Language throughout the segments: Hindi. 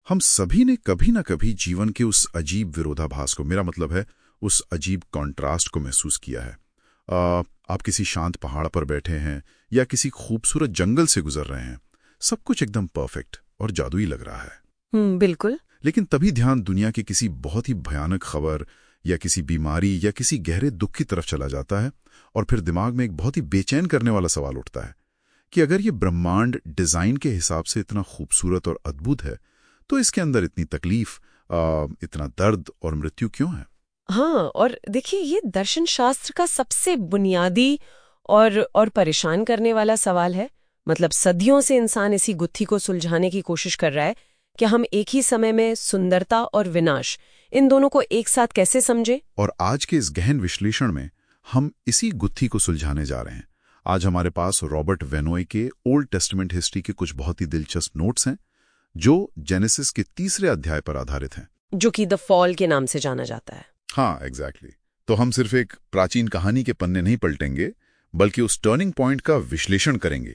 हम सभी ने कभी ना कभी जीवन के उस अजीब विरोधाभास को, मेरा मतलब है उस अजीब कॉन्ट्रास्ट को महसूस किया है। आप किसी शांत पहाड़ पर बैठे हैं या किसी खूबसूरत जंगल से गुजर रहे हैं, सब कुछ एकदम परफेक्ट और जादुई लग रहा है। बिल्कुल। लेकिन तभी ध्यान दुनिया की किसी बहुत ही भयानक खबर या किसी बीमारी या किसी गहरे दुख की तरफ चला जाता है, और फिर दिमाग में एक बहुत ही बेचैन करने वाला सवाल उठता है कि अगर ये ब्रह्मांड डिजाइन के हिसाब से इतना खूबसूरत और अद्भुत है, तो इसके अंदर इतनी तकलीफ, इतना दर्द और मृत्यु क्यों है? हाँ, और देखिए, ये दर्शन शास्त्र का सबसे बुनियादी और परेशान करने वाला सवाल है। मतलब सदियों से इंसान इसी गुत्थी को सुलझाने की कोशिश कर रहा है कि हम एक ही समय में सुंदरता और विनाश, इन दोनों को एक साथ कैसे समझे। और आज के इस गहन विश्लेषण में हम इसी गुत्थी को सुलझाने जा रहे हैं। आज हमारे पास रॉबर्ट वेनोय के ओल्ड टेस्टामेंट हिस्ट्री के कुछ बहुत ही दिलचस्प नोट्स हैं, जो जेनेसिस के 3रे अध्याय पर आधारित हैं, जो कि द फॉल के नाम से जाना जाता है। हाँ, एग्जैक्टली। तो हम सिर्फ एक प्राचीन कहानी के पन्ने नहीं पलटेंगे, बल्कि उस टर्निंग पॉइंट का विश्लेषण करेंगे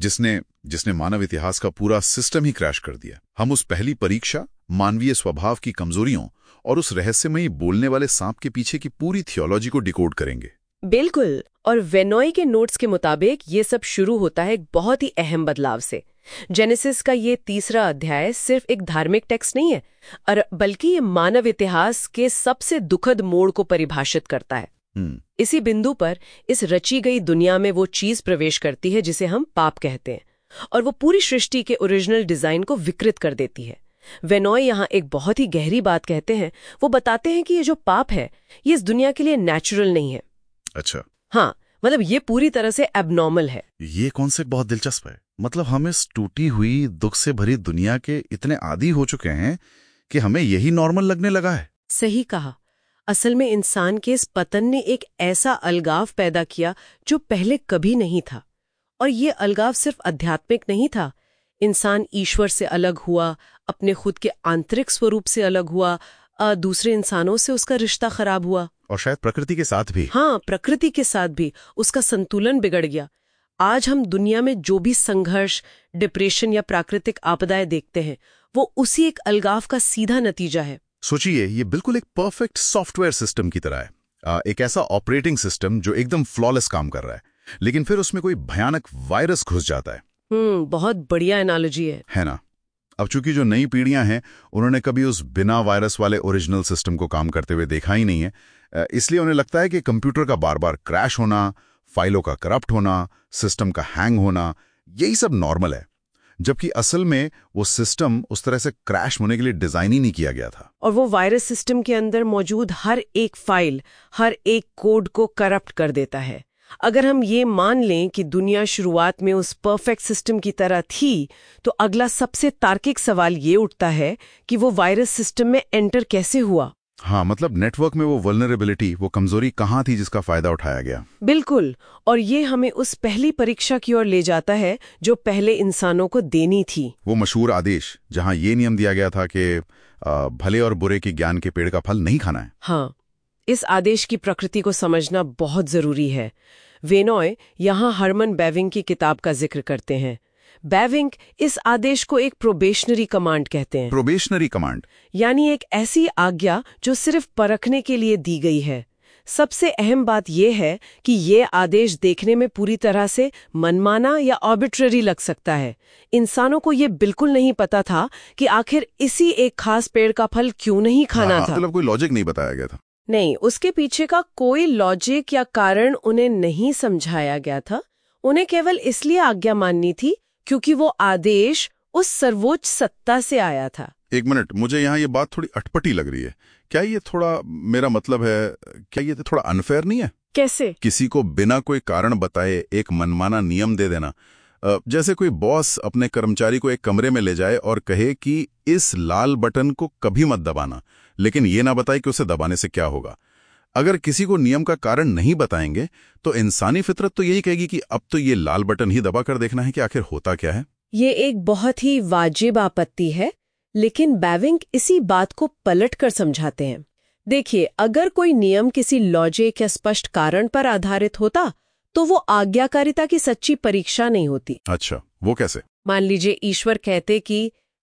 जिसने मानव इतिहास का पूरा सिस्टम ही क्रैश कर दिया। हम उस पहली परीक्षा, मानवीय स्वभाव की कमजोरियों और उस रहस्यमयी बोलने वाले सांप के पीछे की पूरी थियोलॉजी को डिकोड करेंगे। बिल्कुल। और वेनोय के नोट्स के मुताबिक ये सब शुरू होता है एक बहुत ही अहम बदलाव से। जेनेसिस का ये 3रा अध्याय सिर्फ एक धार्मिक टेक्स्ट नहीं है, बल्कि ये मानव इतिहास के सबसे दुखद मोड़ को परिभाषित करता है। इसी बिंदु पर इस रची गई दुनिया में वो चीज प्रवेश करती है जिसे हम पाप कहते हैं, और वो पूरी सृष्टि के ओरिजिनल डिजाइन को विकृत कर देती है। वेनोय यहाँ एक बहुत ही गहरी बात कहते हैं। वो बताते हैं कि ये जो पाप है, ये इस दुनिया के लिए नेचुरल नहीं है। अच्छा। हाँ, मतलब ये पूरी तरह से एबनॉर्मल है। ये कॉन्सेप्ट बहुत दिलचस्प है। मतलब हम इस टूटी हुई, दुख से भरी दुनिया के इतने आदी हो चुके हैं कि हमें यही नॉर्मल लगने लगा है। सही कहा। असल में इंसान के इस पतन ने एक ऐसा अलगाव पैदा किया जो पहले कभी नहीं था। और ये अलगाव सिर्फ आध्यात्मिक नहीं था। इंसान ईश्वर से अलग हुआ, अपने खुद के आंतरिक स्वरूप से अलग हुआ, दूसरे इंसानों से उसका रिश्ता खराब हुआ, और शायद प्रकृति के साथ भी। हाँ, प्रकृति के साथ भी उसका संतुलन बिगड़ गया। आज हम दुनिया में जो भी संघर्ष, डिप्रेशन या प्राकृतिक आपदाएं देखते हैं, वो उसी एक अलगाव का सीधा नतीजा है। सोचिए, ये बिल्कुल एक परफेक्ट सॉफ्टवेयर सिस्टम की तरह है। एक ऐसा ऑपरेटिंग सिस्टम जो एकदम फ्लॉलेस काम कर रहा है, लेकिन फिर उसमें कोई भयानक वायरस घुस जाता है। बहुत बढ़िया एनालॉजी है ना? अब चूंकि जो नई पीढ़ियां हैं, उन्होंने कभी उस बिना वायरस वाले ओरिजिनल सिस्टम को काम करते हुए देखा ही नहीं है, इसलिए उन्हें लगता है कि कंप्यूटर का बार बार क्रैश होना, फाइलों का करप्ट होना, सिस्टम का हैंग होना, यही सब नॉर्मल है। जबकि असल में वो सिस्टम उस तरह से क्रैश होने के लिए डिजाइन ही नहीं किया गया था। और वो वायरस सिस्टम के अंदर मौजूद हर एक फाइल, हर एक कोड को करप्ट कर देता है। अगर हम ये मान लें कि दुनिया शुरुआत में उस परफेक्ट सिस्टम की तरह थी, तो अगला सबसे तार्किक सवाल ये उठता है कि वो वायरस सिस्टम में एंटर कैसे हुआ। हाँ, मतलब नेटवर्क में वो वल्नरेबिलिटी, वो कमजोरी कहाँ थी जिसका फायदा उठाया गया। बिल्कुल। और ये हमें उस पहली परीक्षा की ओर ले जाता है जो पहले इंसानों को देनी थी। वो मशहूर आदेश जहाँ ये नियम दिया गया था कि भले और बुरे की ज्ञान के पेड़ का फल नहीं खाना है। हाँ, इस आदेश की प्रकृति को समझना बहुत जरूरी है। वेनोय यहाँ हरमन बेविंग की किताब का जिक्र करते हैं। बेविंग इस आदेश को एक प्रोबेशनरी कमांड कहते हैं। प्रोबेशनरी कमांड यानी एक ऐसी आज्ञा जो सिर्फ परखने के लिए दी गई है। सबसे अहम बात यह है कि ये आदेश देखने में पूरी तरह से मनमाना या आर्बिट्ररी लग सकता है। इंसानों को ये बिल्कुल नहीं पता था कि आखिर इसी एक खास पेड़ का फल क्यों नहीं खाना था। मतलब कोई लॉजिक नहीं बताया गया था। नहीं, उसके पीछे का कोई लॉजिक या कारण उन्हें नहीं समझाया गया था। उन्हें केवल इसलिए आज्ञा माननी थी क्योंकि वो आदेश उस सर्वोच्च सत्ता से आया था। एक मिनट, मुझे यहाँ ये बात थोड़ी अटपटी लग रही है। क्या ये थोड़ा, मेरा मतलब है, क्या ये थोड़ा अनफेयर नहीं है? कैसे? किसी को बिना कोई कारण बताए एक मनमाना नियम दे देना। जैसे कोई बॉस अपने कर्मचारी को एक कमरे में ले जाए और कहे कि इस लाल बटन को कभी मत दबाना, लेकिन ये ना बताए कि उसे दबाने से क्या होगा। अगर किसी को नियम का कारण नहीं बताएंगे तो इंसानी फितरत तो यही कहेगी कि अब तो ये लाल बटन ही दबा कर देखना है कि आखिर होता क्या है। ये एक बहुत ही वाजिब आपत्ति है, लेकिन बेविंग इसी बात को पलट कर समझाते हैं। देखिए, अगर कोई नियम किसी लॉजिक या स्पष्ट कारण पर आधारित होता तो वो आज्ञाकारिता की सच्ची परीक्षा नहीं होती। अच्छा, वो कैसे? मान लीजिए ईश्वर कहते कि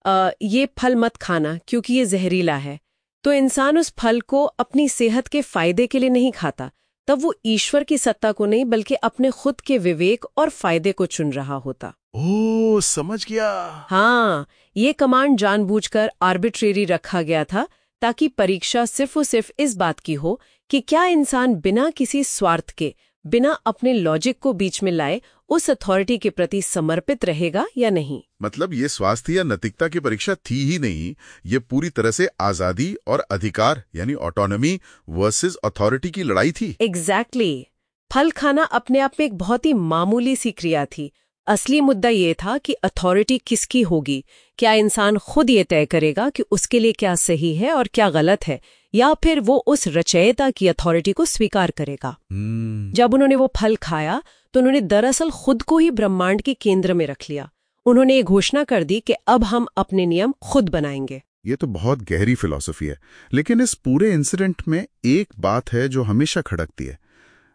ये फल मत खाना क्योंकि ये जहरीला है, तो इंसान उस फल को अपनी सेहत के फायदे के लिए नहीं खाता, तब वो ईश्वर की सत्ता को नहीं बल्कि अपने खुद के विवेक और फायदे को चुन रहा होता। ओह, समझ गया। हाँ, ये कमांड जानबूझकर आर्बिट्रेरी रखा गया था ताकि परीक्षा सिर्फ और सिर्फ इस बात की हो कि क्या इंसान बिना किसी स्वार्थ के, बिना अपने लॉजिक को बीच में लाए उस अथॉरिटी के प्रति समर्पित रहेगा या नहीं। मतलब ये स्वास्थ्य या नैतिकता की परीक्षा थी ही नहीं, ये पूरी तरह से आजादी और अधिकार यानी ऑटोनॉमी वर्सेस अथॉरिटी की लड़ाई थी। एग्जैक्टली। फल खाना अपने आप में एक बहुत ही मामूली सी क्रिया थी। असली मुद्दा ये था कि अथॉरिटी किसकी होगी। क्या इंसान खुद ये तय करेगा कि उसके लिए क्या सही है और क्या गलत है, या फिर वो उस रचयिता की अथॉरिटी को स्वीकार करेगा। जब उन्होंने वो फल खाया तो उन्होंने दरअसल खुद को ही ब्रह्मांड के केंद्र में रख लिया। उन्होंने ये घोषणा कर दी कि अब हम अपने नियम खुद बनाएंगे। ये तो बहुत गहरी फिलॉसफी है, लेकिन इस पूरे इंसिडेंट में एक बात है जो हमेशा खड़कती है।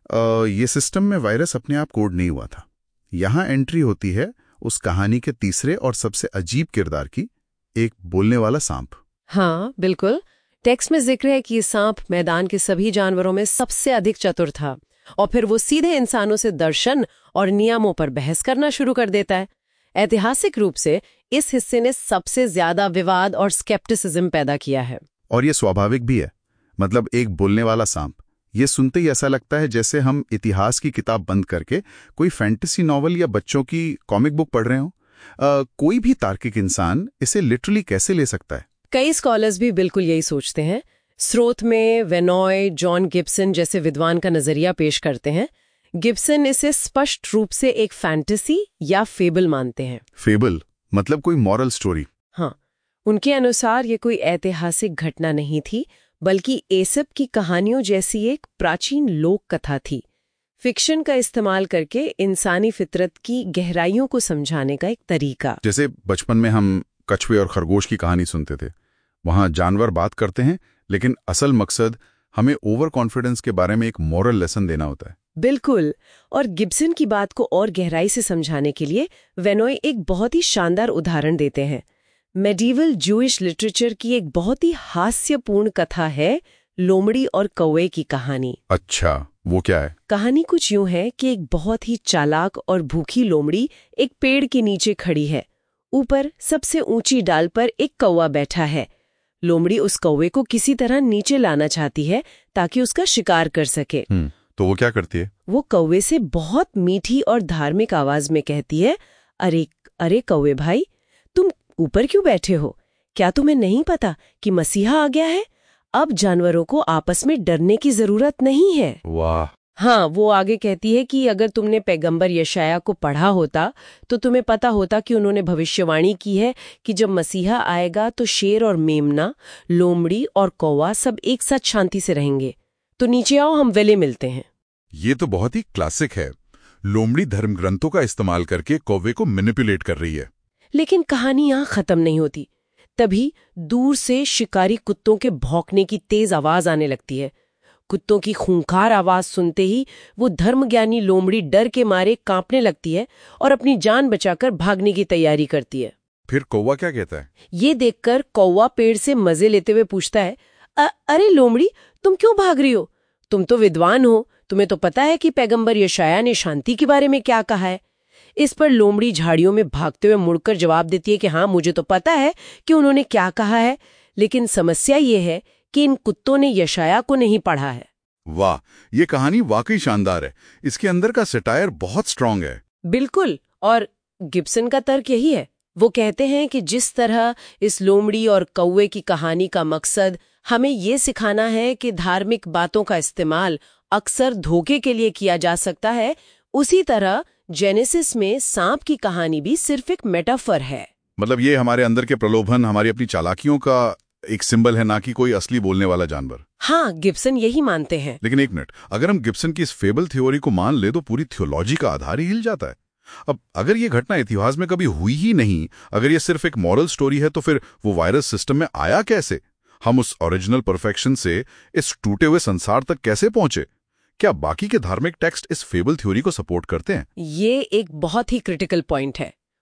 ये सिस्टम में वायरस अपने आप कोड नहीं हुआ था। यहाँ एंट्री होती है उस कहानी के तीसरे और सबसे अजीब किरदार की, एक बोलने वाला सांप। हाँ बिल्कुल। टेक्स्ट में जिक्र है कि ये सांप मैदान के सभी जानवरों में सबसे अधिक चतुर था, और फिर वो सीधे इंसानों से दर्शन और नियमों पर बहस करना शुरू कर देता है। ऐतिहासिक रूप से इस हिस्से ने सबसे ज्यादा विवाद और स्केप्टिसिज्म पैदा किया है। और ये स्वाभाविक भी है। मतलब एक बोलने वाला सांप, ये सुनते ही ऐसा लगता है जैसे हम इतिहास की किताब बंद करके कोई फैंटेसी नॉवल या बच्चों की कॉमिक बुक पढ़ रहे हो। कोई भी तार्किक इंसान इसे लिटरली कैसे ले सकता है? कई स्कॉलर्स भी बिल्कुल यही सोचते हैं। स्रोत में वेनॉय, जॉन गिब्सन जैसे विद्वान का नजरिया पेश करते हैं। गिब्सन इसे स्पष्ट रूप से एक फैंटेसी या फेबल मानते हैं। फेबल मतलब कोई मॉरल स्टोरी? हाँ, उनके अनुसार ये कोई ऐतिहासिक घटना नहीं थी, बल्कि एसप की कहानियों जैसी एक प्राचीन लोक कथा थी। फिक्शन का इस्तेमाल करके इंसानी फितरत की गहराइयों को समझाने का एक तरीका। जैसे बचपन में हम कछुए और खरगोश की कहानी सुनते थे। वहां जानवर बात करते हैं, लेकिन असल मकसद हमें ओवर कॉन्फिडेंस के बारे में एक मॉरल लेसन देना होता है। बिल्कुल। और गिब्सन की बात को और गहराई से समझाने के लिए वेनॉय एक बहुत ही शानदार उदाहरण देते हैं। मेडिवल जूइश लिटरेचर की एक बहुत ही हास्यपूर्ण कथा है, लोमड़ी और कौवे की कहानी। अच्छा, वो क्या है? कहानी कुछ यूं है कि एक बहुत ही चालाक और भूखी लोमड़ी एक पेड़ के नीचे खड़ी है। ऊपर सबसे ऊंची डाल पर एक कौवा बैठा है। लोमड़ी उस कौवे को किसी तरह नीचे लाना चाहती है ताकि उसका शिकार कर सके। तो वो क्या करती है? वो कौवे से बहुत मीठी और धार्मिक आवाज में कहती है, अरे अरे कौवे भाई, तुम ऊपर क्यों बैठे हो? क्या तुम्हें नहीं पता कि मसीहा आ गया है? अब जानवरों को आपस में डरने की जरूरत नहीं है। वाह। हाँ, वो आगे कहती है कि अगर तुमने पैगंबर यशाया को पढ़ा होता तो तुम्हें पता होता कि उन्होंने भविष्यवाणी की है कि जब मसीहा आएगा तो शेर और मेमना, लोमड़ी और कौवा सब एक साथ शांति से रहेंगे। तो नीचे आओ, हम वेले मिलते हैं। ये तो बहुत ही क्लासिक है। लोमड़ी धर्म ग्रंथों का इस्तेमाल करके कौवे को मैनिपुलेट कर रही है। लेकिन कहानी यहाँ खत्म नहीं होती। तभी दूर से शिकारी कुत्तों के भौंकने की तेज आवाज आने लगती है। कुत्तों की खूंखार आवाज सुनते ही वो धर्मज्ञानी लोमड़ी डर के मारे कांपने लगती है और अपनी जान बचाकर भागने की तैयारी करती है। फिर कौवा क्या कहता है? ये देखकर कौवा पेड़ से मजे लेते हुए पूछता है, अरे लोमड़ी, तुम क्यों भाग रही हो? तुम तो विद्वान हो, तुम्हें तो पता है कि पैगंबर यशाया ने शांति के बारे में क्या कहा है। इस पर लोमड़ी झाड़ियों में भागते हुए मुड़कर जवाब देती है कि हाँ, मुझे तो पता है कि उन्होंने क्या कहा है, लेकिन समस्या ये है कि इन कुत्तों ने यशाया को नहीं पढ़ा है। वाह, ये कहानी वाकई शानदार है। इसके अंदर का सटायर बहुत स्ट्रांग है। बिल्कुल। और गिब्सन का तर्क यही है। वो कहते हैं कि जिस तरह इस लोमड़ी और कौवे की कहानी का मकसद हमें ये सिखाना है कि धार्मिक बातों का इस्तेमाल अक्सर धोखे के लिए किया जा सकता है, उसी तरह जेनेसिस में सांप की कहानी भी सिर्फ एक मेटाफर है। मतलब ये हमारे अंदर के प्रलोभन, हमारी अपनी चालाकियों का एक सिंबल है, ना कि कोई असली बोलने वाला जानवर। हाँ, गिब्सन यही मानते हैं। लेकिन एक मिनट, अगर हम गिब्सन की इस फेबल थ्योरी को मान ले तो पूरी थियोलॉजी का आधार ही हिल जाता है। अब अगर ये घटना इतिहास में कभी हुई ही नहीं, अगर ये सिर्फ एक मॉरल स्टोरी है, तो फिर वो वायरस सिस्टम में आया कैसे? हम उस ओरिजिनल परफेक्शन से इस टूटे हुए संसार तक कैसे पहुंचे? क्या बाकी के धार्मिक टेक्स्ट इस फेबल थ्योरी को सपोर्ट करते हैं? ये एक बहुत ही क्रिटिकल पॉइंट है।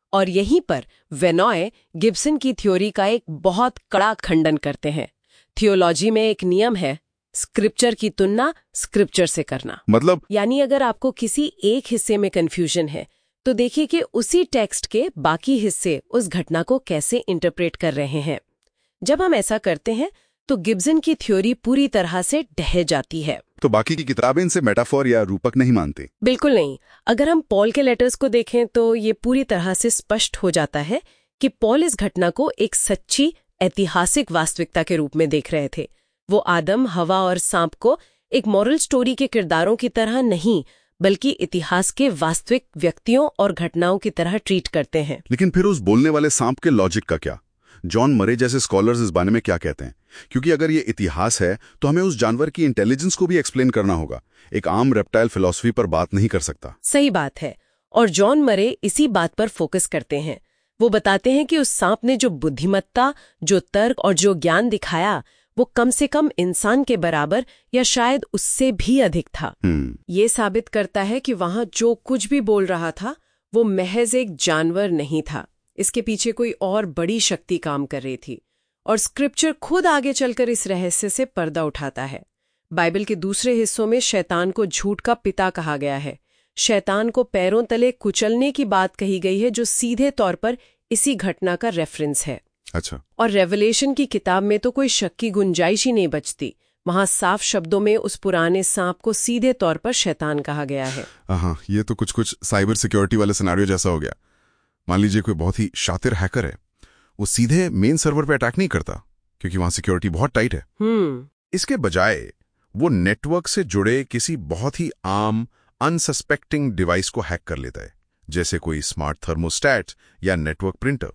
और यहीं पर वेनॉय गिब्सन की थ्योरी का एक बहुत कड़ा खंडन करते हैं। थियोलॉजी में एक नियम है, स्क्रिप्चर की तुलना स्क्रिप्चर से करना। मतलब यानी अगर आपको किसी एक हिस्से में कंफ्यूजन है तो देखिए कि उसी टेक्स्ट के बाकी हिस्से उस घटना को कैसे इंटरप्रेट कर रहे हैं। जब हम ऐसा करते हैं तो गिब्सन की थ्योरी पूरी तरह से ढह जाती है। तो बाकी की किताबें इनसे मेटाफोर या रूपक नहीं मानती? बिल्कुल नहीं। अगर हम पॉल के लेटर्स को देखें तो ये पूरी तरह से स्पष्ट हो जाता है कि पॉल इस घटना को एक सच्ची ऐतिहासिक वास्तविकता के रूप में देख रहे थे। वो आदम, हवा और सांप को एक मॉरल स्टोरी के किरदारों की तरह नहीं, बल्कि इतिहास के वास्तविक व्यक्तियों और घटनाओं की तरह ट्रीट करते हैं। लेकिन फिर उस बोलने वाले सांप के लॉजिक का क्या? जॉन मरे जैसे स्कॉलर्स इस बारे में क्या कहते हैं? क्योंकि अगर ये इतिहास है तो हमें उस जानवर की इंटेलिजेंस को भी एक्सप्लेन करना होगा। एक आम रेप्टाइल फिलॉसफी पर बात नहीं कर सकता। सही बात है, और जॉन मरे इसी बात पर फोकस करते हैं। वो बताते हैं कि उस सांप ने जो बुद्धिमत्ता, जो तर्क और जो ज्ञान दिखाया वो कम से कम इंसान के बराबर या शायद उससे भी अधिक था। ये साबित करता है कि वहां जो कुछ भी बोल रहा था वो महज एक जानवर नहीं था, इसके पीछे कोई और बड़ी शक्ति काम कर रही थी। और स्क्रिप्चर खुद आगे चलकर इस रहस्य से पर्दा उठाता है। बाइबल के दूसरे हिस्सों में शैतान को झूठ का पिता कहा गया है। शैतान को पैरों तले कुचलने की बात कही गई है, जो सीधे तौर पर इसी घटना का रेफरेंस है। अच्छा। और रेवलेशन की किताब में तो कोई शक की गुंजाइश ही नहीं बचती। वहां साफ शब्दों में उस पुराने सांप को सीधे तौर पर शैतान कहा गया है। हाँ, ये तो कुछ साइबर सिक्योरिटी वाले सिनेरियो जैसा हो गया। मान लीजिए कोई बहुत ही शातिर हैकर है, वो सीधे मेन सर्वर पे अटैक नहीं करता क्योंकि वहां सिक्योरिटी बहुत टाइट है। इसके बजाय वो नेटवर्क से जुड़े किसी बहुत ही आम अनसस्पेक्टिंग डिवाइस को हैक कर लेता है, जैसे कोई स्मार्ट थर्मोस्टैट या नेटवर्क प्रिंटर।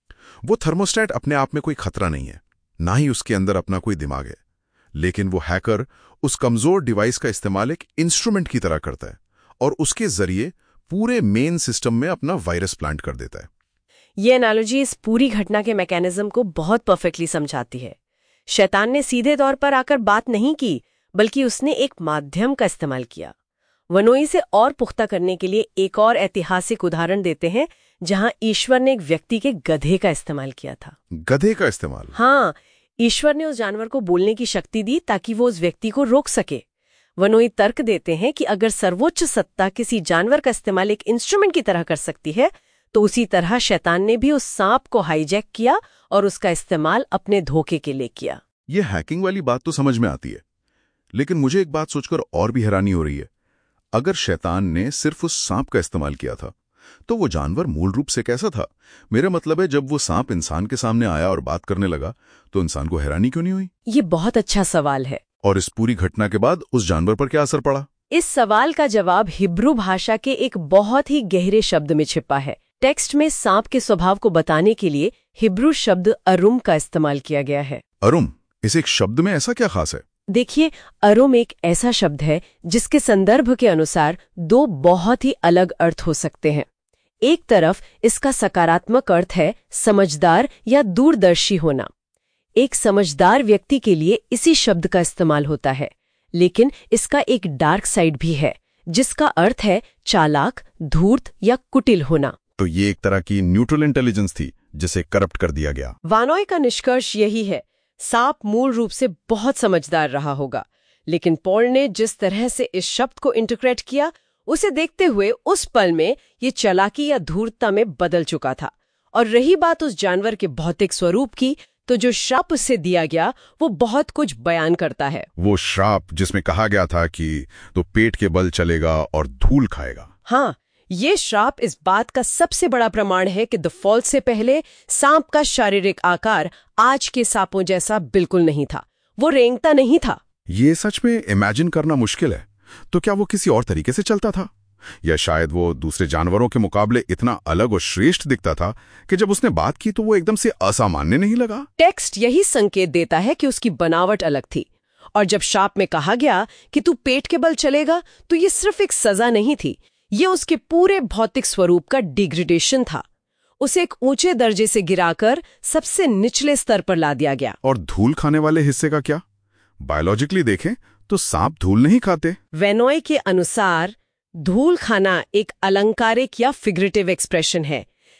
वो थर्मोस्टैट अपने आप में कोई खतरा नहीं है, ना ही उसके अंदर अपना कोई दिमाग है, लेकिन वो हैकर उस कमजोर डिवाइस का इस्तेमाल एक इंस्ट्रूमेंट की तरह करता है और उसके जरिए पूरे मेन सिस्टम में अपना वायरस प्लांट कर देता है। ये एनालॉजी इस पूरी घटना के मैकेनिज्म को बहुत परफेक्टली समझाती है। शैतान ने सीधे तौर पर आकर बात नहीं की, बल्कि उसने एक माध्यम का इस्तेमाल किया। वनोई से और पुख्ता करने के लिए एक और ऐतिहासिक उदाहरण देते हैं जहां ईश्वर ने एक व्यक्ति के गधे का इस्तेमाल किया था। गधे का इस्तेमाल? हाँ, ईश्वर ने उस जानवर को बोलने की शक्ति दी ताकि वो उस व्यक्ति को रोक सके। वनोई तर्क देते हैं कि अगर सर्वोच्च सत्ता किसी जानवर का इस्तेमाल एक इंस्ट्रूमेंट की तरह कर सकती है, तो उसी तरह शैतान ने भी उस सांप को हाईजैक किया और उसका इस्तेमाल अपने धोखे के लिए किया। ये हैकिंग वाली बात तो समझ में आती है, लेकिन मुझे एक बात सोचकर और भी हैरानी हो रही है। अगर शैतान ने सिर्फ उस सांप का इस्तेमाल किया था, तो वो जानवर मूल रूप से कैसा था? मेरा मतलब है, जब वो सांप इंसान के सामने आया और बात करने लगा, तो इंसान को हैरानी क्यों नहीं हुई? ये बहुत अच्छा सवाल है। और इस पूरी घटना के बाद उस जानवर पर क्या असर पड़ा? इस सवाल का जवाब हिब्रू भाषा के एक बहुत ही गहरे शब्द में छिपा है। टेक्स्ट में सांप के स्वभाव को बताने के लिए हिब्रू शब्द अरुम का इस्तेमाल किया गया है। अरुम? इस एक शब्द में ऐसा क्या खास है? देखिए, अरुम एक ऐसा शब्द है जिसके संदर्भ के अनुसार दो बहुत ही अलग अर्थ हो सकते हैं। एक तरफ इसका सकारात्मक अर्थ है समझदार या दूरदर्शी होना। एक समझदार व्यक्ति के लिए इसी शब्द का इस्तेमाल होता है, लेकिन इसका एक डार्क साइड भी है जिसका अर्थ है चालाक, धूर्त या कुटिल होना। तो ये एक तरह की न्यूट्रल इंटेलिजेंस थी जिसे करप्ट कर दिया गया। वानॉय का निष्कर्ष यही है, सांप मूल रूप से बहुत समझदार रहा होगा, लेकिन पॉल ने जिस तरह से इस शब्द को इंटरप्रेट किया, उसे देखते हुए उस पल में ये चालाकी या धूर्तता में बदल चुका था। और रही बात उस जानवर के भौतिक स्वरूप की, तो जो श्राप उससे दिया गया वो बहुत कुछ बयान करता है। वो श्राप जिसमें कहा गया था कि तो पेट के बल चलेगा और धूल खाएगा। हाँ, ये श्राप इस बात का सबसे बड़ा प्रमाण है कि द फॉल से पहले सांप का शारीरिक आकार आज के सांपों जैसा बिल्कुल नहीं था। वो रेंगता नहीं था। ये सच में इमेजिन करना मुश्किल है। तो क्या वो किसी और तरीके से चलता था, या शायद वो दूसरे जानवरों के मुकाबले इतना अलग और श्रेष्ठ दिखता था कि जब उसने बात की तो वो एकदम से असामान्य नहीं लगा? टेक्स्ट यही संकेत देता है कि उसकी बनावट अलग थी। और जब शाप में कहा गया कि तू पेट के बल चलेगा, तो ये सिर्फ एक सजा नहीं थी, ये उसके पूरे भौतिक स्वरूप का डिग्रेडेशन था। उसे एक ऊंचे दर्जे से गिराकर सबसे निचले स्तर पर ला दिया गया। और धूल खाने वाले हिस्से का क्या? बायोलॉजिकली देखें तो सांप धूल नहीं खाते। वेनॉय के अनुसार धूल खाना एक अलंकारिक या फिगरेटिव एक्सप्रेशन है,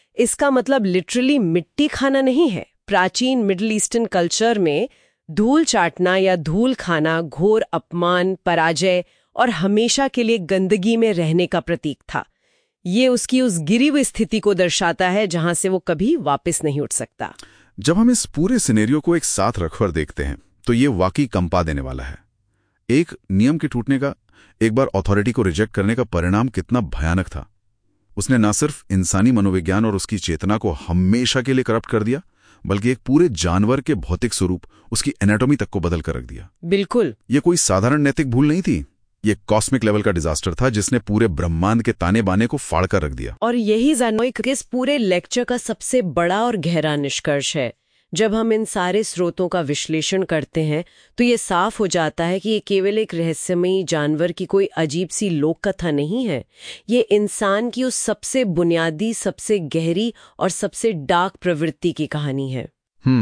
इसका मतलब लिटरली मिट्टी खाना नहीं है। प्राचीन मिडिल ईस्टर्न कल्चर में धूल चाटना या धूल खाना घोर अपमान, पराजय और हमेशा के लिए गंदगी में रहने का प्रतीक था। ये उसकी उस गिरी हुई स्थिति को दर्शाता है जहां से वो कभी वापस नहीं उठ सकता। जब हम इस पूरे सिनेरियो को एक साथ रखकर देखते हैं तो ये वाकई कंपा देने वाला है। एक नियम के टूटने का, एक बार अथॉरिटी को रिजेक्ट करने का परिणाम कितना भयानक था। उसने न सिर्फ इंसानी मनोविज्ञान और उसकी चेतना को हमेशा के लिए करप्ट कर दिया, बल्कि एक पूरे जानवर के भौतिक स्वरूप, उसकी एनाटॉमी तक को बदल कर रख दिया। बिल्कुल, ये कोई साधारण नैतिक भूल नहीं थी, ये कॉस्मिक लेवल का डिजास्टर था जिसने पूरे ब्रह्मांड के ताने बाने को फाड़ कर रख दिया। और यही ज़ानोइक के इस पूरे लेक्चर का सबसे बड़ा और गहरा निष्कर्ष है। जब हम इन सारे स्रोतों का विश्लेषण करते हैं तो ये साफ हो जाता है कि ये केवल एक रहस्यमयी जानवर की कोई अजीब सी लोक कथा नहीं है। ये इंसान की उस सबसे बुनियादी, सबसे गहरी और सबसे डार्क प्रवृत्ति की कहानी है।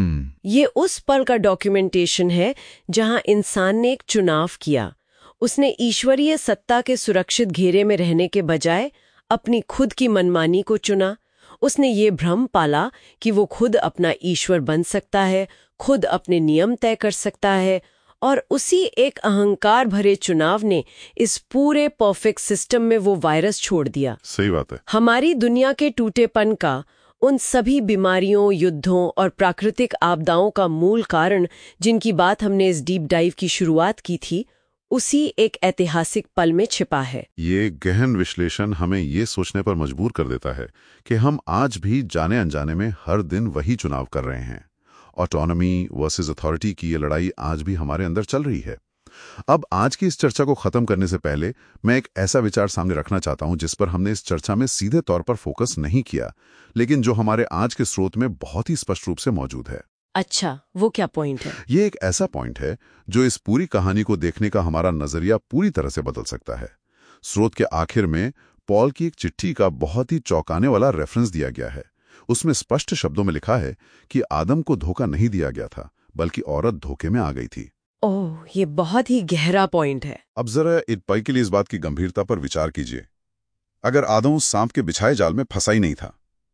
ये उस पल का डॉक्यूमेंटेशन है जहां इंसान ने एक चुनाव किया। उसने ईश्वरीय सत्ता के सुरक्षित घेरे में रहने के बजाय अपनी खुद की मनमानी को चुना। उसने ये भ्रम पाला कि वो खुद अपना ईश्वर बन सकता है, खुद अपने नियम तय कर सकता है, और उसी एक अहंकार भरे चुनाव ने इस पूरे परफेक्ट सिस्टम में वो वायरस छोड़ दिया। सही बात है। हमारी दुनिया के टूटेपन का, उन सभी बीमारियों, युद्धों और प्राकृतिक आपदाओं का मूल कारण जिनकी बात हमने इस डीप डाइव की शुरुआत की थी, उसी एक ऐतिहासिक पल में छिपा है। ये गहन विश्लेषण हमें ये सोचने पर मजबूर कर देता है कि हम आज भी जाने अनजाने में हर दिन वही चुनाव कर रहे हैं। ऑटोनॉमी वर्सेस अथॉरिटी की ये लड़ाई आज भी हमारे अंदर चल रही है। अब आज की इस चर्चा को खत्म करने से पहले मैं एक ऐसा विचार सामने रखना चाहता हूं जिस पर हमने इस चर्चा में सीधे तौर पर फोकस नहीं किया, लेकिन जो हमारे आज के स्रोत में बहुत ही स्पष्ट रूप से मौजूद है। अच्छा, वो क्या पॉइंट है? ये एक ऐसा पॉइंट है जो इस पूरी कहानी को देखने का हमारा नजरिया पूरी तरह से बदल सकता है। स्रोत के आखिर में पॉल की एक चिट्ठी का बहुत ही चौंकाने वाला रेफरेंस दिया गया है। उसमें स्पष्ट शब्दों में लिखा है कि आदम को धोखा नहीं दिया गया था, बल्कि औरत धोखे में आ गई थी। ओह, ये बहुत ही गहरा पॉइंट है। अब जरा एक पल के लिए इस बात की गंभीरता पर विचार कीजिए। अगर आदम उस सांप के बिछाए जाल में फंसा ही नहीं था,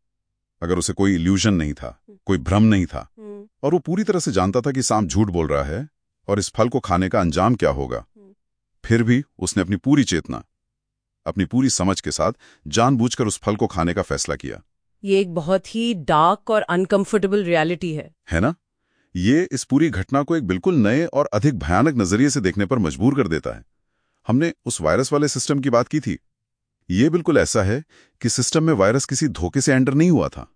अगर उसे कोई इल्यूजन नहीं था, कोई भ्रम नहीं था, और वो पूरी तरह से जानता था कि सांप झूठ बोल रहा है और इस फल को खाने का अंजाम क्या होगा, फिर भी उसने अपनी पूरी चेतना, अपनी पूरी समझ के साथ जानबूझकर उस फल को खाने का फैसला किया। ये एक बहुत ही डार्क और अनकंफर्टेबल रियलिटी है ना? ये इस पूरी घटना को एक बिल्कुल नए और अधिक भयानक नजरिए से देखने पर मजबूर कर देता है। हमने उस वायरस वाले सिस्टम की बात की थी। ये बिल्कुल ऐसा है कि सिस्टम में वायरस किसी धोखे से एंटर नहीं हुआ था।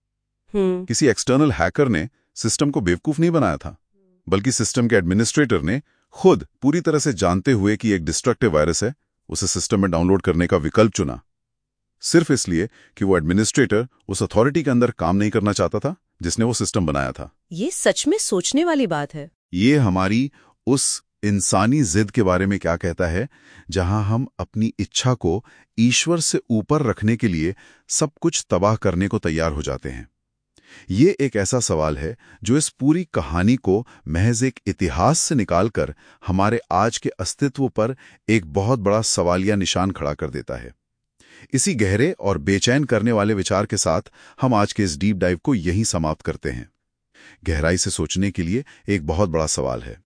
किसी एक्सटर्नल हैकर ने सिस्टम को बेवकूफ नहीं बनाया था, बल्कि सिस्टम के एडमिनिस्ट्रेटर ने खुद पूरी तरह से जानते हुए कि एक डिस्ट्रक्टिव वायरस है, उसे सिस्टम में डाउनलोड करने का विकल्प चुना, सिर्फ इसलिए कि वो एडमिनिस्ट्रेटर उस अथॉरिटी के अंदर काम नहीं करना चाहता था जिसने वो सिस्टम बनाया था। ये सच में सोचने वाली बात है। ये हमारी उस इंसानी जिद के बारे में क्या कहता है, जहां हम अपनी इच्छा को ईश्वर से ऊपर रखने के लिए सब कुछ तबाह करने को तैयार हो जाते हैं। ये एक ऐसा सवाल है जो इस पूरी कहानी को महज एक इतिहास से निकालकर हमारे आज के अस्तित्व पर एक बहुत बड़ा सवालिया निशान खड़ा कर देता है। इसी गहरे और बेचैन करने वाले विचार के साथ हम आज के इस डीप डाइव को यहीं समाप्त करते हैं। गहराई से सोचने के लिए एक बहुत बड़ा सवाल है,